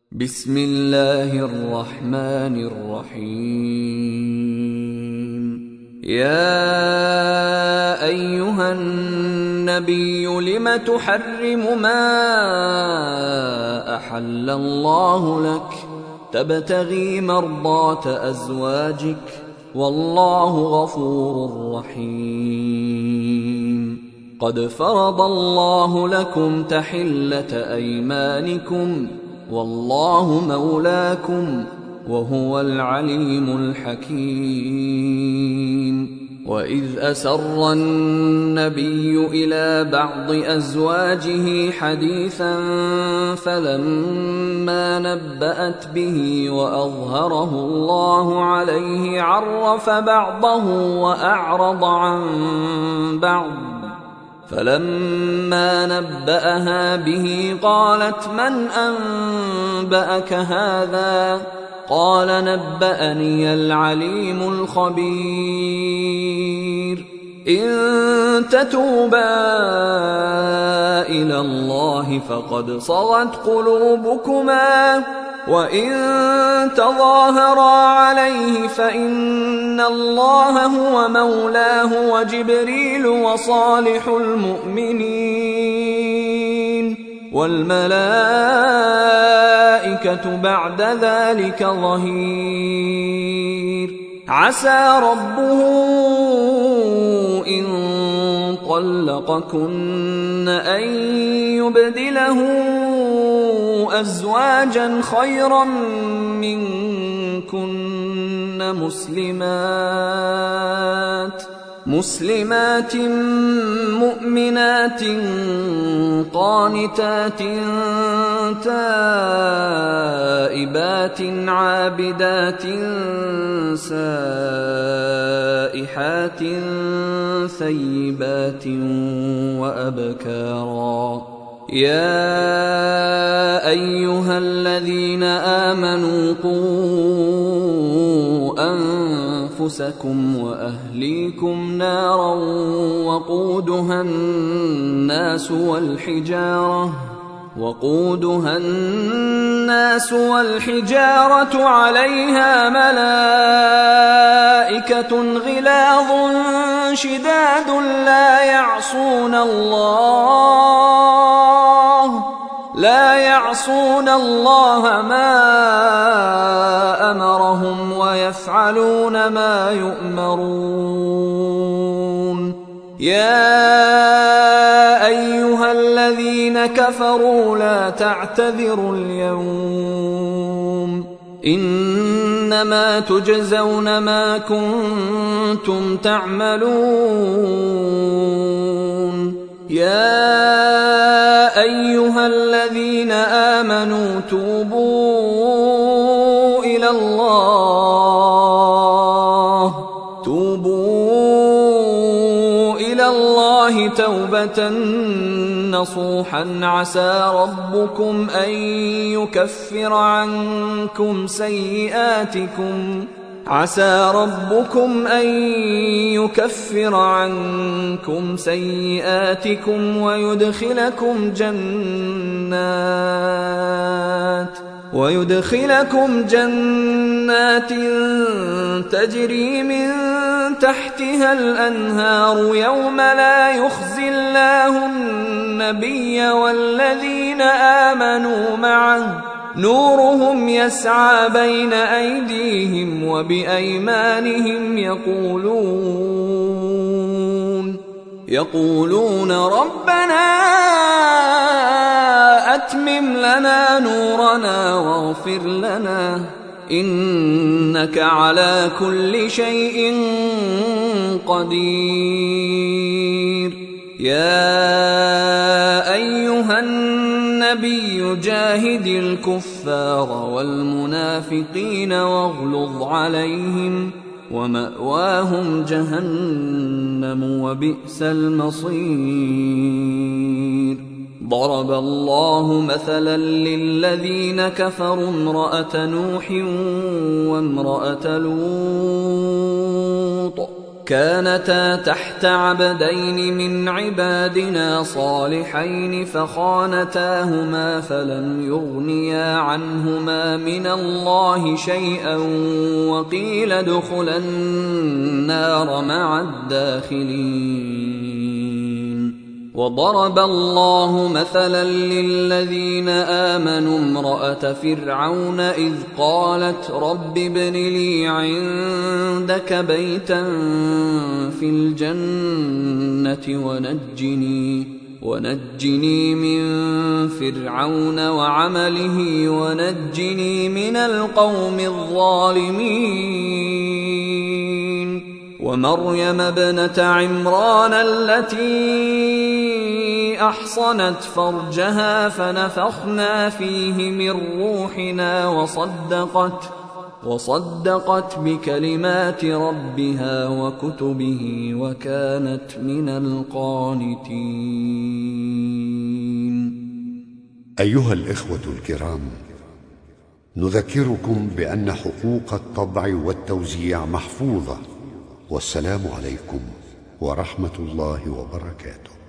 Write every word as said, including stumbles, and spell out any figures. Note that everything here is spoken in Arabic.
بسم الله الرحمن الرحيم. يا أيها النبي لم تحرم ما أحل الله لك تبتغي مرضات أزواجك والله غفور رحيم. قد فرض الله لكم تحلة أيمانكم والله مولاكم وهو العليم الحكيم. وإذ أسر النبي إلى بعض أزواجه حديثا فلما نبأت به وأظهره الله عليه عرف بعضه وأعرض عن بعض، فلما نبأها به قالت من أنبأك هذا؟ قال نبأني العليم الخبير. إن تتوبا إلى الله فقد صغت قلوبكما وإن تظاهرا عليه فإن الله هو مولاه وجبريل وصالح المؤمنين والملائكة بعد ذلك ظهير. عسى ربه إن طلقكن أن يبدله أزواجا خيرا منكن مسلمات مسلمات مؤمنات قانتات تائبات عابدات سائحات ثيبات وأبكارا. يا أيها الذين آمنوا قوا أنفسكم وأهليكم نارا وقودها الناس والحجارة وقودها الناس والحجارة عليها ملائكة غلاظ شداد لا يعصون الله لا يعصون الله ما أمرهم ويفعلون ما يؤمرون. يا أيها الذين كفروا لا تعتذروا اليوم إنما تجزون ما كنتم تعملون. يا أيها الذين آمنوا توبوا إلى الله توبوا إلى الله توبة نصوحا عسى ربكم أن يكفر عنكم سيئاتكم عسى ربكم أن يكفر عنكم سيئاتكم ويدخلكم جنات ويدخلكم جنات تجري من تحتها الأنهار يوم لا يخزي الله النبي والذين آمنوا معه نورهم يسعى بين أيديهم وبأيمانهم يقولون يقولون ربنا أتمم لنا نورنا واغفر لنا إنك على كل شيء قدير. يا أيها النبي جاهد الكفار والمنافقين واغلظ عليهم ومأواهم جهنم وبئس المصير. ضرب الله مثلا للذين كفروا امرأة نوح وامرأة لوط كانتا تحت عبدين من عبادنا صالحين فخانتاهما فلم يغنيا عنهما من الله شيئا وقيل ادخلا النار مع الداخلين. وضرب الله مثلا للذين آمنوا امرأة فرعون إذ قالت رب ابن لي عندك بيتا في الجنة ونجني, ونجني من فرعون وعمله ونجني من القوم الظالمين. ومريم ابنة عمران التي أحصنت فرجها فنفخنا فيه من روحنا وصدقت, وصدقت بكلمات ربها وكتبه وكانت من القانتين. أيها الإخوة الكرام، نذكركم بأن حقوق الطبع والتوزيع محفوظة. والسلام عليكم ورحمة الله وبركاته.